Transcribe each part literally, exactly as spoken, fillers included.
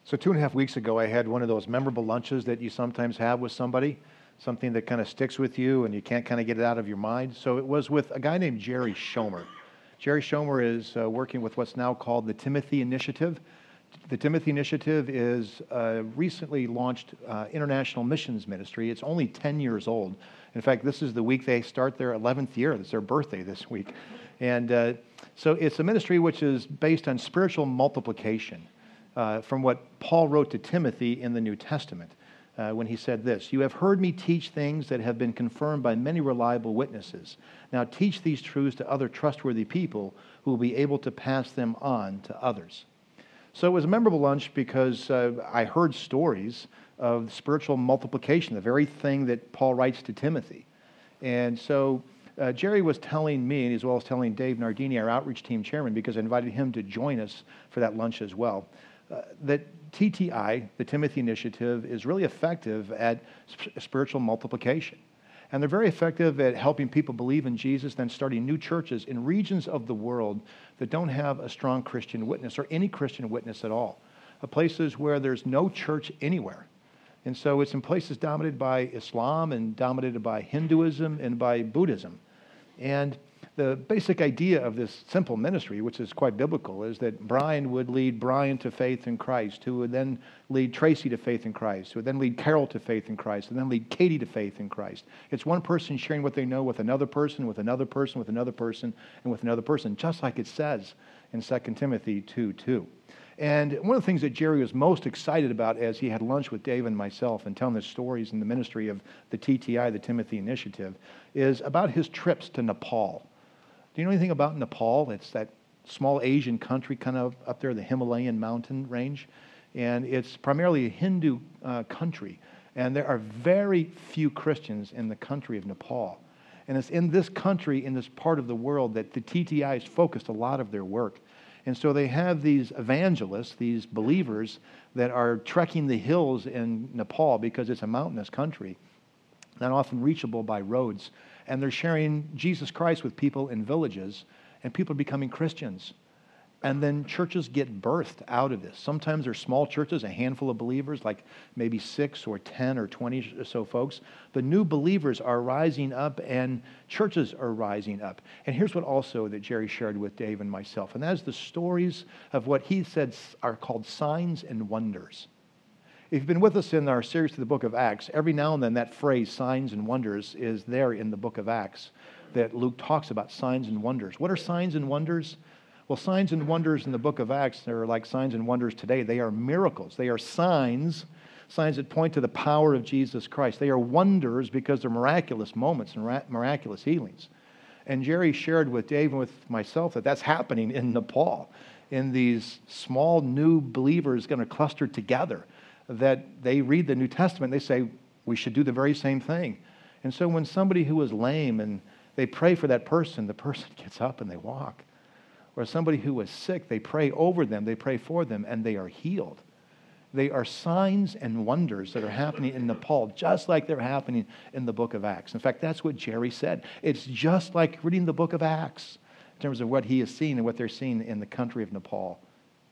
So two and a half weeks ago, I had one of those memorable lunches that you sometimes have with somebody, something that kind of sticks with you and you can't kind of get it out of your mind. So it was with a guy named Jerry Schomer. Jerry Schomer is uh, working with what's now called the Timothy Initiative. The Timothy Initiative is a recently launched uh, international missions ministry. It's only ten years old. In fact, this is the week they start their eleventh year. It's their birthday this week. And uh, so it's a ministry which is based on spiritual multiplication. Uh, from what Paul wrote to Timothy in the New Testament uh, when he said this, "You have heard me teach things that have been confirmed by many reliable witnesses. Now teach these truths to other trustworthy people who will be able to pass them on to others." So it was a memorable lunch because uh, I heard stories of spiritual multiplication, the very thing that Paul writes to Timothy. And so uh, Jerry was telling me, as well as telling Dave Nardini, our outreach team chairman, because I invited him to join us for that lunch as well, Uh, that T T I, the Timothy Initiative, is really effective at sp- spiritual multiplication. And they're very effective at helping people believe in Jesus, then starting new churches in regions of the world that don't have a strong Christian witness or any Christian witness at all. Uh, places where there's no church anywhere. And so it's in places dominated by Islam and dominated by Hinduism and by Buddhism. And the basic idea of this simple ministry, which is quite biblical, is that Brian would lead Brian to faith in Christ, who would then lead Tracy to faith in Christ, who would then lead Carol to faith in Christ, and then lead Katie to faith in Christ. It's one person sharing what they know with another person, with another person, with another person, and with another person, just like it says in Second Timothy two two. And one of the things that Jerry was most excited about as he had lunch with Dave and myself and telling the stories in the ministry of the T T I, the Timothy Initiative, is about his trips to Nepal. Do you know anything about Nepal? It's that small Asian country kind of up there, the Himalayan mountain range. And it's primarily a Hindu uh, country. And there are very few Christians in the country of Nepal. And it's in this country, in this part of the world, that the T T I has focused a lot of their work. And so they have these evangelists, these believers, that are trekking the hills in Nepal because it's a mountainous country, not often reachable by roads. And they're sharing Jesus Christ with people in villages, and people are becoming Christians. And then churches get birthed out of this. Sometimes they're small churches, a handful of believers, like maybe six or ten or twenty or so folks. But new believers are rising up, and churches are rising up. And here's what also that Jerry shared with Dave and myself, and that is the stories of what he said are called signs and wonders. If you've been with us in our series to the book of Acts, every now and then that phrase, signs and wonders, is there in the book of Acts, that Luke talks about signs and wonders. What are signs and wonders? Well, signs and wonders in the book of Acts are like signs and wonders today. They are miracles. They are signs, signs that point to the power of Jesus Christ. They are wonders because they're miraculous moments and miraculous healings. And Jerry shared with Dave and with myself that that's happening in Nepal, in these small new believers going to cluster together, that they read the New Testament, they say, we should do the very same thing. And so when somebody who is lame and they pray for that person, the person gets up and they walk. Or somebody who was sick, they pray over them, they pray for them, and they are healed. They are signs and wonders that are happening in Nepal, just like they're happening in the book of Acts. In fact, that's what Jerry said. It's just like reading the book of Acts in terms of what he has seen and what they're seeing in the country of Nepal.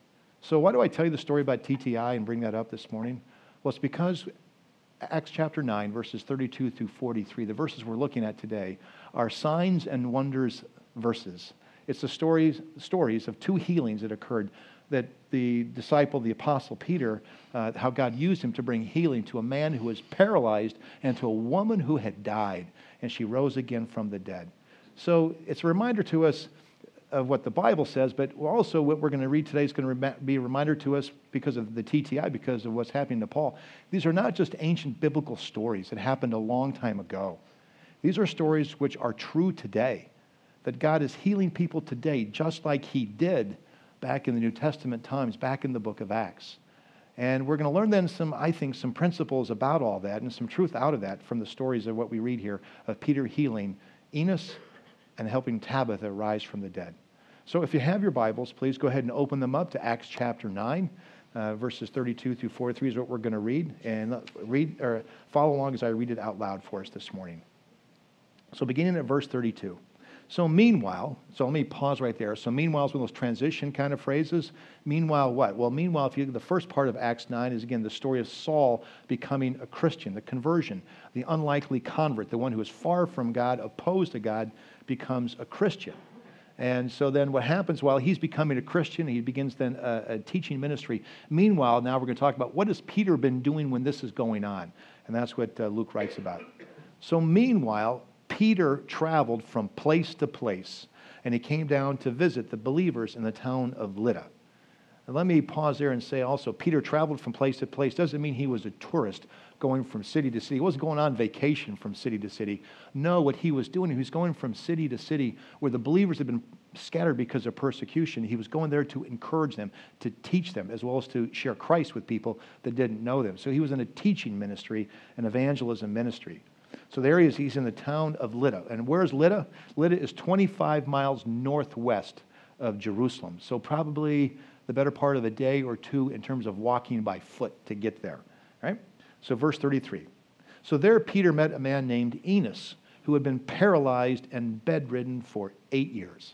So why do I tell you the story about T T I and bring that up this morning? Well, it's because Acts chapter nine, verses thirty-two through forty-three, the verses we're looking at today, are signs and wonders verses. It's the stories, stories of two healings that occurred, that the disciple, the apostle Peter, uh, how God used him to bring healing to a man who was paralyzed and to a woman who had died, and she rose again from the dead. So it's a reminder to us of what the Bible says, but also what we're going to read today is going to be a reminder to us because of the T T I, because of what's happening in Nepal. These are not just ancient biblical stories that happened a long time ago. These are stories which are true today, that God is healing people today just like he did back in the New Testament times, back in the book of Acts. And we're going to learn then some, I think, some principles about all that and some truth out of that from the stories of what we read here of Peter healing Enos and helping Tabitha rise from the dead. So if you have your Bibles, please go ahead and open them up to Acts chapter nine, uh, verses thirty-two through forty-three is what we're going to read. And read or follow along as I read it out loud for us this morning. So beginning at verse thirty-two. So meanwhile, so let me pause right there. So meanwhile is one of those transition kind of phrases. Meanwhile what? Well, meanwhile, if you the first part of Acts nine is, again, the story of Saul becoming a Christian, the conversion, the unlikely convert, the one who is far from God, opposed to God, becomes a Christian. And so then what happens while he's becoming a Christian, he begins then a, a teaching ministry. Meanwhile, now we're going to talk about what has Peter been doing when this is going on. And that's what uh, Luke writes about. So meanwhile, Peter traveled from place to place, and he came down to visit the believers in the town of Lydda. And let me pause there and say also, Peter traveled from place to place. Doesn't mean he was a tourist going from city to city. He wasn't going on vacation from city to city. No, what he was doing, he was going from city to city where the believers had been scattered because of persecution. He was going there to encourage them, to teach them, as well as to share Christ with people that didn't know them. So he was in a teaching ministry, an evangelism ministry. So there he is. He's in the town of Lydda. And where's Lydda? Lydda is twenty-five miles northwest of Jerusalem. So probably the better part of a day or two in terms of walking by foot to get there. Right? So verse thirty-three. So there Peter met a man named Enos, who had been paralyzed and bedridden for eight years.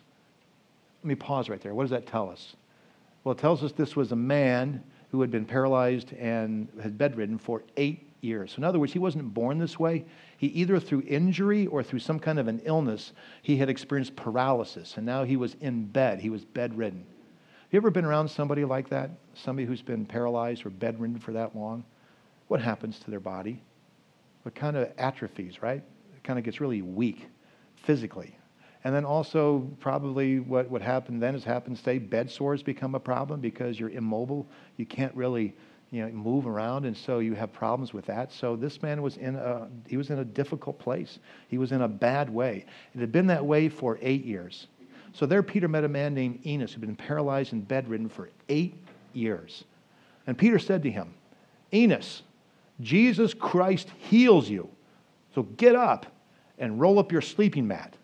Let me pause right there. What does that tell us? Well, it tells us this was a man who had been paralyzed and had bedridden for eight years. So in other words, he wasn't born this way. He either through injury or through some kind of an illness, he had experienced paralysis, and now he was in bed. He was bedridden. Have you ever been around somebody like that? Somebody who's been paralyzed or bedridden for that long? What happens to their body? What kind of atrophies, right? It kind of gets really weak physically. And then also probably what would happen then is happen, say, bed sores become a problem because you're immobile. You can't really, you know, move around, and so you have problems with that. So this man was in a, he was in a difficult place. He was in a bad way. It had been that way for eight years. So there Peter met a man named Enos who had been paralyzed and bedridden for eight years. And Peter said to him, Enos, Jesus Christ heals you. So get up and roll up your sleeping mat.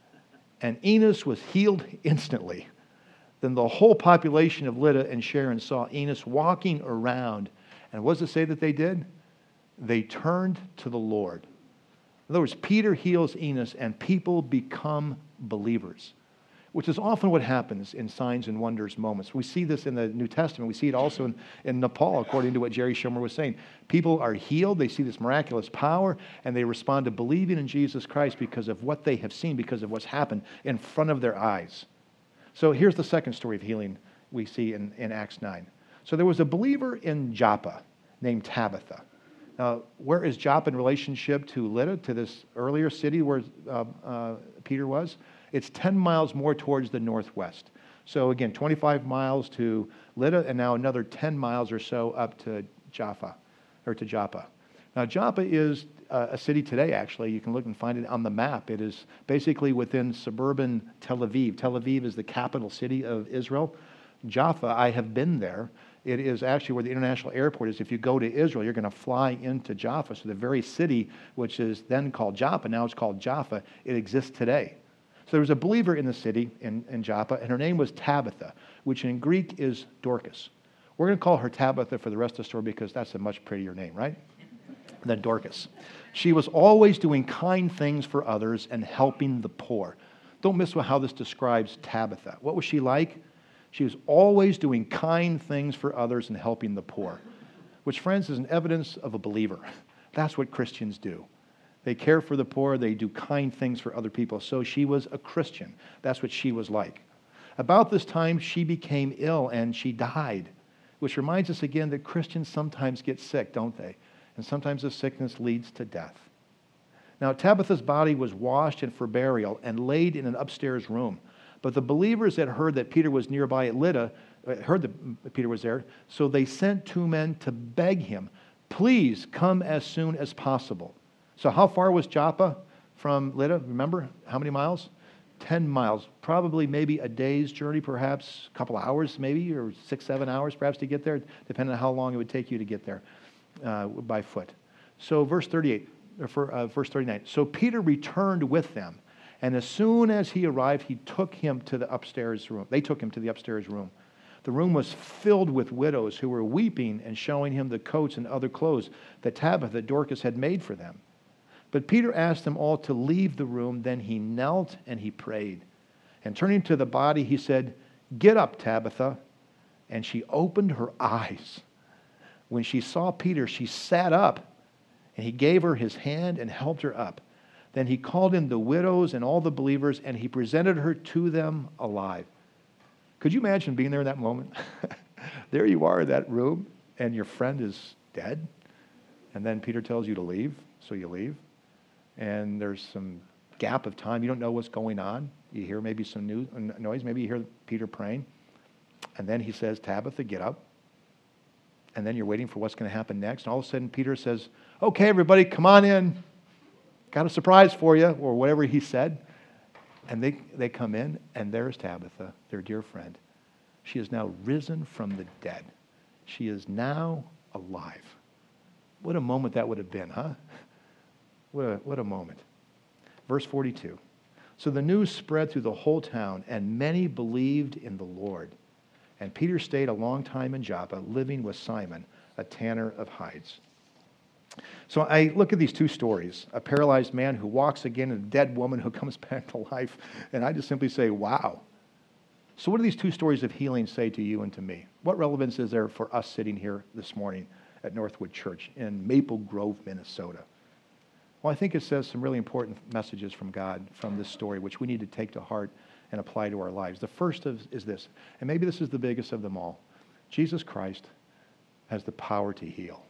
And Enos was healed instantly. Then the whole population of Lydda and Sharon saw Enos walking around. And what does it say that they did? They turned to the Lord. In other words, Peter heals Enos and people become believers, which is often what happens in signs and wonders moments. We see this in the New Testament. We see it also in, in Nepal, according to what Jerry Schomer was saying. People are healed. They see this miraculous power, and they respond to believing in Jesus Christ because of what they have seen, because of what's happened in front of their eyes. So here's the second story of healing we see in, in Acts nine. So there was a believer in Joppa named Tabitha. Now, where is Joppa in relationship to Lydda, to this earlier city where uh, uh, Peter was? It's ten miles more towards the northwest. So again, twenty-five miles to Lydda, and now another ten miles or so up to Jaffa, or to Joppa. Now, Joppa is uh, a city today, actually. You can look and find it on the map. It is basically within suburban Tel Aviv. Tel Aviv is the capital city of Israel. Jaffa, I have been there. It is actually where the international airport is. If you go to Israel, you're going to fly into Jaffa. So the very city, which is then called Joppa, now it's called Jaffa, it exists today. So there was a believer in the city, in, in Joppa, and her name was Tabitha, which in Greek is Dorcas. We're going to call her Tabitha for the rest of the story because that's a much prettier name, right? Than Dorcas. She was always doing kind things for others and helping the poor. Don't miss how this describes Tabitha. What was she like? She was always doing kind things for others and helping the poor, which, friends, is an evidence of a believer. That's what Christians do. They care for the poor. They do kind things for other people. So she was a Christian. That's what she was like. About this time, she became ill and she died, which reminds us again that Christians sometimes get sick, don't they? And sometimes the sickness leads to death. Now, Tabitha's body was washed and for burial and laid in an upstairs room. But the believers had heard that Peter was nearby at Lydda, heard that Peter was there, so they sent two men to beg him, please come as soon as possible. So how far was Joppa from Lydda? Remember? How many miles? Ten miles. Probably maybe a day's journey, perhaps a couple hours maybe, or six, seven hours perhaps to get there, depending on how long it would take you to get there uh, by foot. So verse thirty-eight, or for, uh, verse thirty-nine. So Peter returned with them, and as soon as he arrived, he took him to the upstairs room. They took him to the upstairs room. The room was filled with widows who were weeping and showing him the coats and other clothes that Tabitha, Dorcas, had made for them. But Peter asked them all to leave the room. Then he knelt and he prayed. And turning to the body, he said, "Get up, Tabitha." And she opened her eyes. When she saw Peter, she sat up, and he gave her his hand and helped her up. Then he called in the widows and all the believers, and he presented her to them alive. Could you imagine being there in that moment? There you are in that room, and your friend is dead. And then Peter tells you to leave, so you leave. And there's some gap of time. You don't know what's going on. You hear maybe some new, noise. Maybe you hear Peter praying. And then he says, "Tabitha, get up." And then you're waiting for what's going to happen next. And all of a sudden, Peter says, "Okay, everybody, come on in. Got a surprise for you," or whatever he said. And they, they come in, and there's Tabitha, their dear friend. She is now risen from the dead. She is now alive. What a moment that would have been, huh? What a, what a moment. Verse forty-two. So the news spread through the whole town, and many believed in the Lord. And Peter stayed a long time in Joppa, living with Simon, a tanner of hides. So I look at these two stories, a paralyzed man who walks again and a dead woman who comes back to life, and I just simply say, wow. So what do these two stories of healing say to you and to me? What relevance is there for us sitting here this morning at Northwood Church in Maple Grove, Minnesota? Well, I think it says some really important messages from God from this story, which we need to take to heart and apply to our lives. The first is, is this, and maybe this is the biggest of them all. Jesus Christ has the power to heal.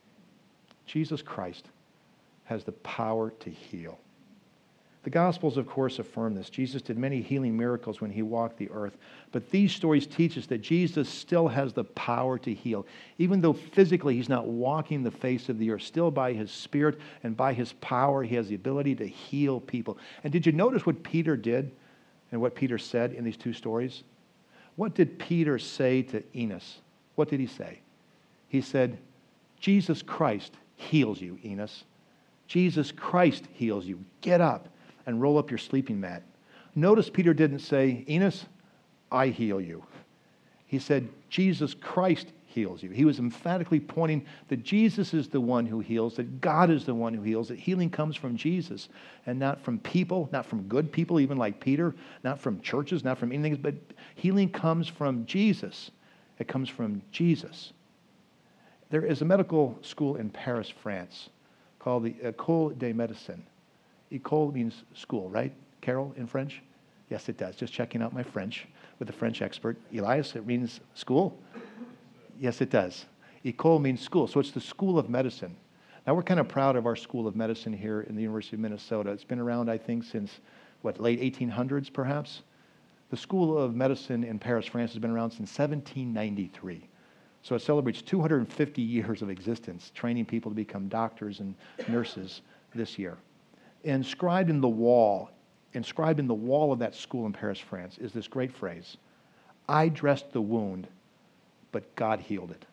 Jesus Christ has the power to heal. The Gospels, of course, affirm this. Jesus did many healing miracles when he walked the earth, but these stories teach us that Jesus still has the power to heal. Even though physically he's not walking the face of the earth, still by his Spirit and by his power, he has the ability to heal people. And did you notice what Peter did and what Peter said in these two stories? What did Peter say to Enos? What did he say? He said, "Jesus Christ heals you, Enos. Jesus Christ heals you. Get up and roll up your sleeping mat." Notice Peter didn't say, "Enos, I heal you." He said, "Jesus Christ heals you." He was emphatically pointing that Jesus is the one who heals, that God is the one who heals, that healing comes from Jesus and not from people, not from good people, even like Peter, not from churches, not from anything, but healing comes from Jesus. It comes from Jesus. There is a medical school in Paris, France, called the École des Médecins. École means school, right, Carol, in French? Yes, it does. Just checking out my French with a French expert. Elias, it means school? Yes, it does. École means school, so it's the School of Medicine. Now, we're kind of proud of our School of Medicine here in the University of Minnesota. It's been around, I think, since, what, late eighteen hundreds, perhaps? The School of Medicine in Paris, France, has been around since seventeen ninety-three. So it celebrates two hundred fifty years of existence, training people to become doctors and nurses this year. Inscribed in the wall, inscribed in the wall of that school in Paris, France, is this great phrase, "I dressed the wound, but God healed it."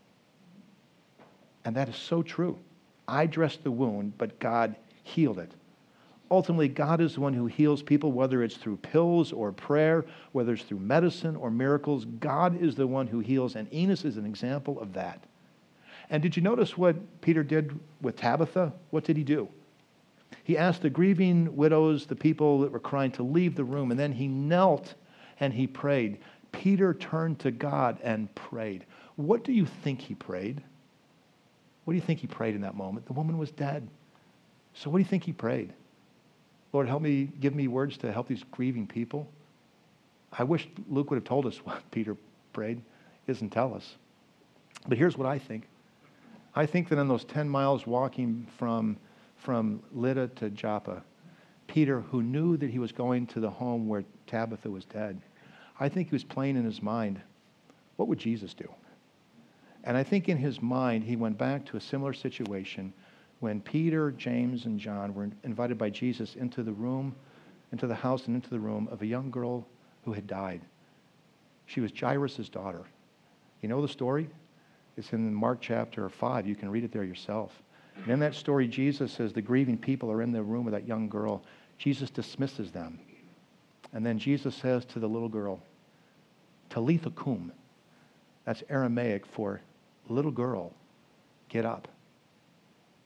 And that is so true. I dressed the wound, but God healed it. Ultimately, God is the one who heals people, whether it's through pills or prayer, whether it's through medicine or miracles. God is the one who heals, and Enos is an example of that. And did you notice what Peter did with Tabitha? What did he do? He asked the grieving widows, the people that were crying, to leave the room, and then he knelt and he prayed. Peter turned to God and prayed. What do you think he prayed? What do you think he prayed in that moment? The woman was dead. So what do you think he prayed? Lord, help me, give me words to help these grieving people. I wish Luke would have told us what Peter prayed. He doesn't tell us. But here's what I think. I think that on those ten miles walking from, from Lydda to Joppa, Peter, who knew that he was going to the home where Tabitha was dead, I think he was playing in his mind, what would Jesus do? And I think in his mind, he went back to a similar situation when Peter, James, and John were invited by Jesus into the room, into the house and into the room of a young girl who had died. She was Jairus' daughter. You know the story? It's in Mark chapter five. You can read it there yourself. And in that story, Jesus says the grieving people are in the room with that young girl. Jesus dismisses them. And then Jesus says to the little girl, Talitha cum. That's Aramaic for little girl, get up.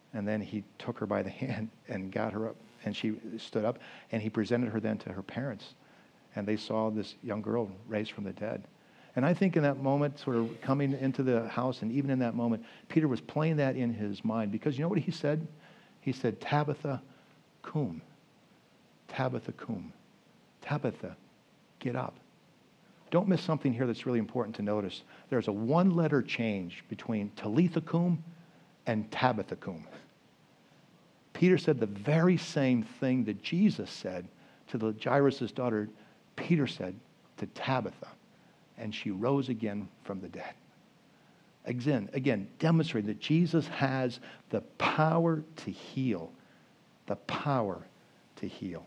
And then he took her by the hand and got her up, and she stood up, and he presented her then to her parents. And they saw this young girl raised from the dead. And I think in that moment, sort of coming into the house, and even in that moment, Peter was playing that in his mind. Because you know what he said? He said, Tabitha, cum. Tabitha, cum. Tabitha, get up. Don't miss something here that's really important to notice. There's a one-letter change between Talitha cum and Tabitha cum. Peter said the very same thing that Jesus said to the Jairus' daughter. Peter said to Tabitha, and she rose again from the dead. Again, again, demonstrating that Jesus has the power to heal. The power to heal.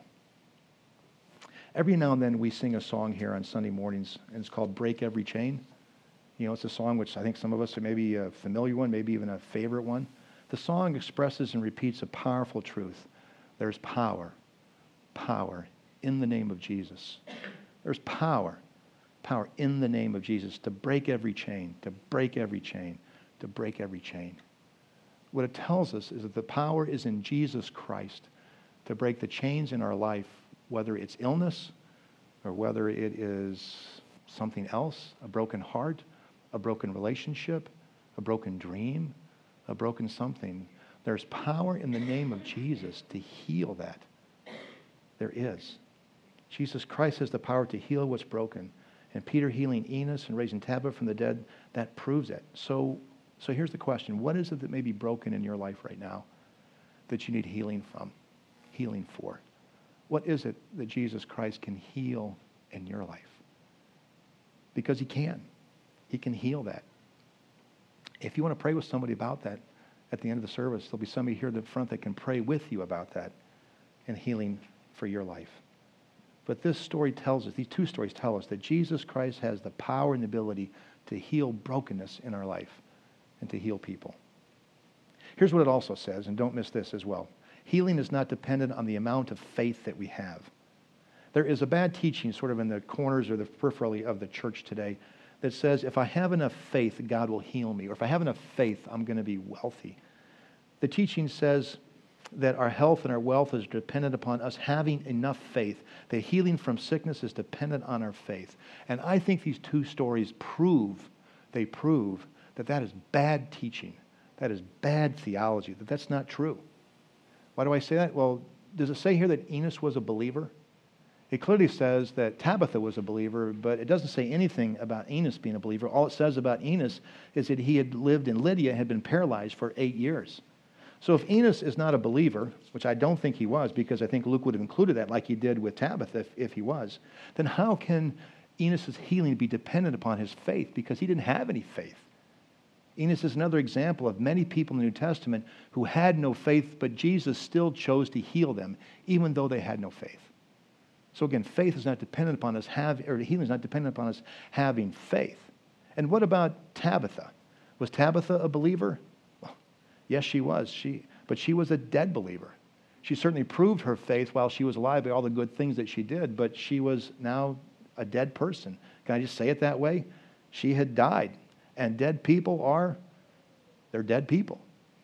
Every now and then we sing a song here on Sunday mornings, and it's called Break Every Chain. You know, it's a song which I think some of us are maybe a familiar one, maybe even a favorite one. The song expresses and repeats a powerful truth. There's power, power in the name of Jesus. There's power, power in the name of Jesus to break every chain, to break every chain, to break every chain. What it tells us is that the power is in Jesus Christ to break the chains in our life, whether it's illness or whether it is something else, a broken heart, a broken relationship, a broken dream, a broken something. There's power in the name of Jesus to heal that. There is. Jesus Christ has the power to heal what's broken. And Peter healing Enos and raising Tabitha from the dead, that proves it. So, so here's the question. What is it that may be broken in your life right now that you need healing from, healing for? What is it that Jesus Christ can heal in your life? Because he can. He can heal that. If you want to pray with somebody about that at the end of the service, there'll be somebody here at the front that can pray with you about that and healing for your life. But this story tells us, these two stories tell us that Jesus Christ has the power and the ability to heal brokenness in our life and to heal people. Here's what it also says, and don't miss this as well. Healing is not dependent on the amount of faith that we have. There is a bad teaching sort of in the corners or the periphery of the church today that says if I have enough faith, God will heal me, or if I have enough faith, I'm going to be wealthy. The teaching says that our health and our wealth is dependent upon us having enough faith, that healing from sickness is dependent on our faith. And I think these two stories prove, they prove that that is bad teaching, that is bad theology, that that's not true. Why do I say that? Well, does it say here that Enos was a believer? It clearly says that Tabitha was a believer, but it doesn't say anything about Enos being a believer. All it says about Enos is that he had lived in Lydia and had been paralyzed for eight years. So if Enos is not a believer, which I don't think he was, because I think Luke would have included that like he did with Tabitha if, if he was, then how can Enos' healing be dependent upon his faith? Because he didn't have any faith. Enos is another example of many people in the New Testament who had no faith, but Jesus still chose to heal them, even though they had no faith. So again, faith is not dependent upon us having, or healing is not dependent upon us having faith. And what about Tabitha? Was Tabitha a believer? Well, yes, she was. She, but she was a dead believer. She certainly proved her faith while she was alive by all the good things that she did, but she was now a dead person. Can I just say it that way? She had died. And dead people are, they're dead people.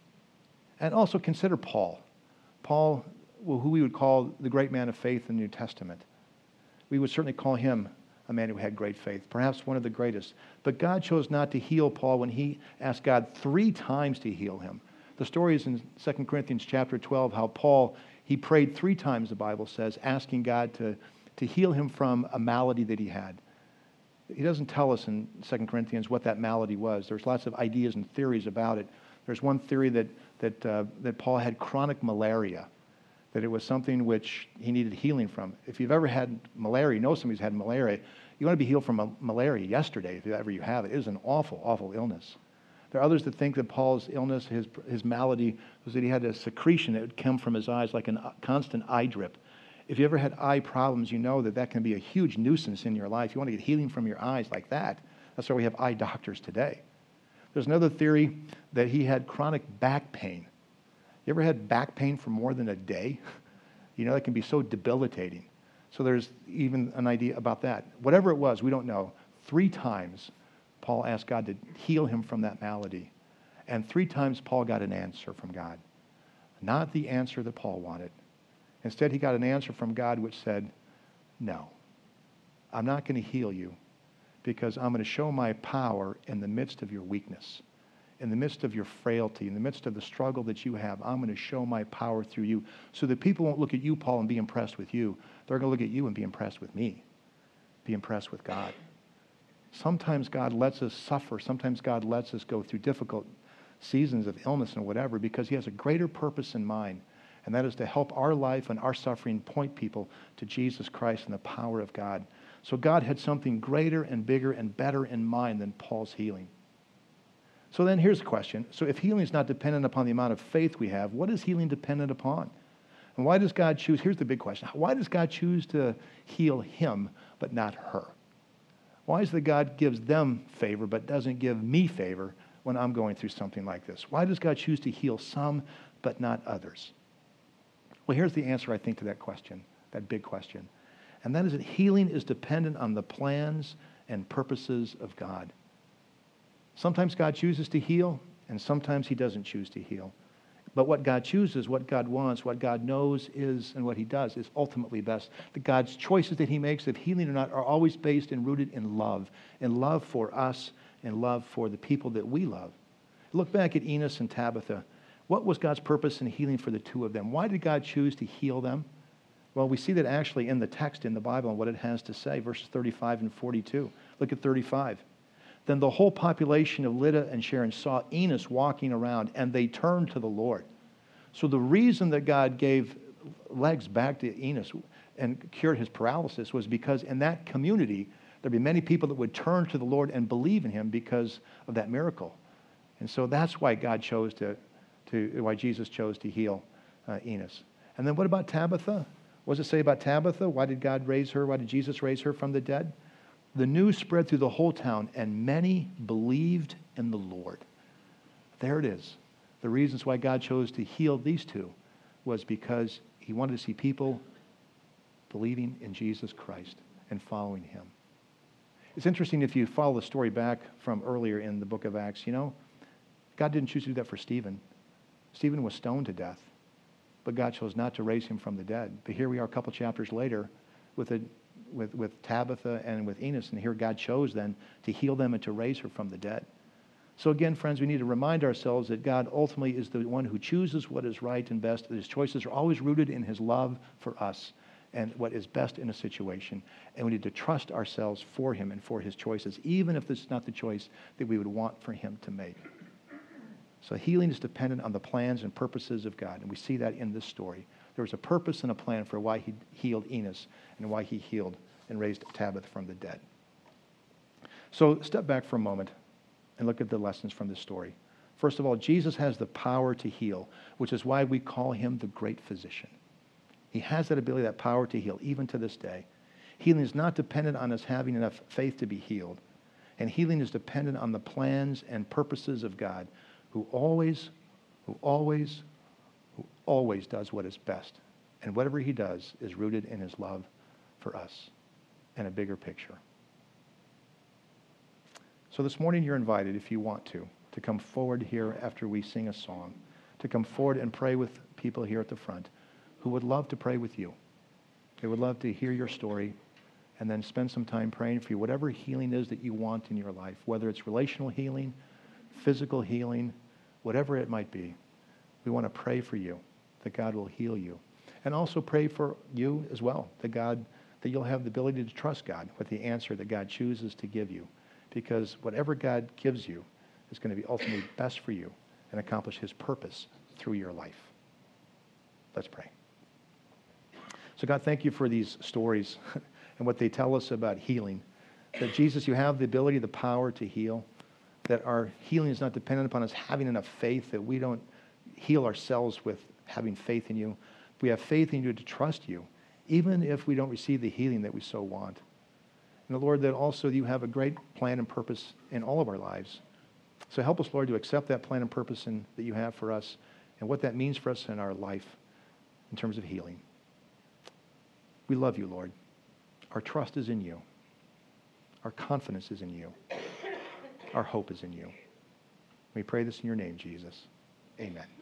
And also consider Paul. Paul, who we would call the great man of faith in the New Testament. We would certainly call him a man who had great faith, perhaps one of the greatest. But God chose not to heal Paul when he asked God three times to heal him. The story is in Second Corinthians chapter twelve, how Paul, he prayed three times, the Bible says, asking God to, to heal him from a malady that he had. He doesn't tell us in Second Corinthians what that malady was. There's lots of ideas and theories about it. There's one theory that, that, uh, that Paul had chronic malaria, that it was something which he needed healing from. If you've ever had malaria, you know somebody who's had malaria, you want to be healed from a malaria yesterday, if ever you have it. It is an awful, awful illness. There are others that think that Paul's illness, his, his malady, was that he had a secretion that would come from his eyes like a constant eye drip. If you ever had eye problems, you know that that can be a huge nuisance in your life. You want to get healing from your eyes like that. That's why we have eye doctors today. There's another theory that he had chronic back pain. You ever had back pain for more than a day? You know, that can be so debilitating. So there's even an idea about that. Whatever it was, we don't know. Three times, Paul asked God to heal him from that malady. And three times, Paul got an answer from God. Not the answer that Paul wanted. Instead, he got an answer from God which said, no, I'm not going to heal you because I'm going to show my power in the midst of your weakness, in the midst of your frailty, in the midst of the struggle that you have. I'm going to show my power through you so that people won't look at you, Paul, and be impressed with you. They're going to look at you and be impressed with me, be impressed with God. Sometimes God lets us suffer. Sometimes God lets us go through difficult seasons of illness and whatever because he has a greater purpose in mind, and that is to help our life and our suffering point people to Jesus Christ and the power of God. So God had something greater and bigger and better in mind than Paul's healing. So then here's the question. So if healing is not dependent upon the amount of faith we have, what is healing dependent upon? And why does God choose? Here's the big question. Why does God choose to heal him but not her? Why is it that God gives them favor but doesn't give me favor when I'm going through something like this? Why does God choose to heal some but not others? Well, here's the answer, I think, to that question, that big question. And that is that healing is dependent on the plans and purposes of God. Sometimes God chooses to heal, and sometimes he doesn't choose to heal. But what God chooses, what God wants, what God knows is, and what he does is ultimately best. The God's choices that he makes of healing or not are always based and rooted in love, in love for us and love for the people that we love. Look back at Enos and Tabitha. What was God's purpose in healing for the two of them? Why did God choose to heal them? Well, we see that actually in the text in the Bible and what it has to say, verses thirty-five and forty-two. Look at thirty-five. Then the whole population of Lydda and Sharon saw Enos walking around, and they turned to the Lord. So the reason that God gave legs back to Enos and cured his paralysis was because in that community, there'd be many people that would turn to the Lord and believe in him because of that miracle. And so that's why God chose to, to why Jesus chose to heal uh, Enos. And then what about Tabitha? What does it say about Tabitha? Why did God raise her? Why did Jesus raise her from the dead? The news spread through the whole town, and many believed in the Lord. There it is. The reasons why God chose to heal these two was because he wanted to see people believing in Jesus Christ and following him. It's interesting if you follow the story back from earlier in the book of Acts, you know, God didn't choose to do that for Stephen. Stephen was stoned to death, but God chose not to raise him from the dead. But here we are a couple chapters later with a With, with Tabitha and with Enos, and here God chose then to heal them and to raise her from the dead. So again, friends, we need to remind ourselves that God ultimately is the one who chooses what is right and best. His choices are always rooted in his love for us and what is best in a situation. And we need to trust ourselves for him and for his choices, even if this is not the choice that we would want for him to make. So healing is dependent on the plans and purposes of God, and we see that in this story. There was a purpose and a plan for why he healed Enos and why he healed and raised Tabitha from the dead. So step back for a moment and look at the lessons from this story. First of all, Jesus has the power to heal, which is why we call him the great physician. He has that ability, that power to heal, even to this day. Healing is not dependent on us having enough faith to be healed. And healing is dependent on the plans and purposes of God, who always, who always, who always does what is best. And whatever he does is rooted in his love for us and a bigger picture. So this morning you're invited, if you want to, to come forward here after we sing a song, to come forward and pray with people here at the front who would love to pray with you. They would love to hear your story and then spend some time praying for you, whatever healing is that you want in your life, whether it's relational healing, physical healing, whatever it might be. We want to pray for you, that God will heal you. And also pray for you as well, that God, that you'll have the ability to trust God with the answer that God chooses to give you. Because whatever God gives you is going to be ultimately best for you and accomplish his purpose through your life. Let's pray. So God, thank you for these stories and what they tell us about healing. That Jesus, you have the ability, the power to heal. That our healing is not dependent upon us having enough faith, that we don't heal ourselves with having faith in you. We have faith in you to trust you, even if we don't receive the healing that we so want. And Lord, that also you have a great plan and purpose in all of our lives. So help us, Lord, to accept that plan and purpose in, that you have for us and what that means for us in our life in terms of healing. We love you, Lord. Our trust is in you. Our confidence is in you. Our hope is in you. We pray this in your name, Jesus. Amen.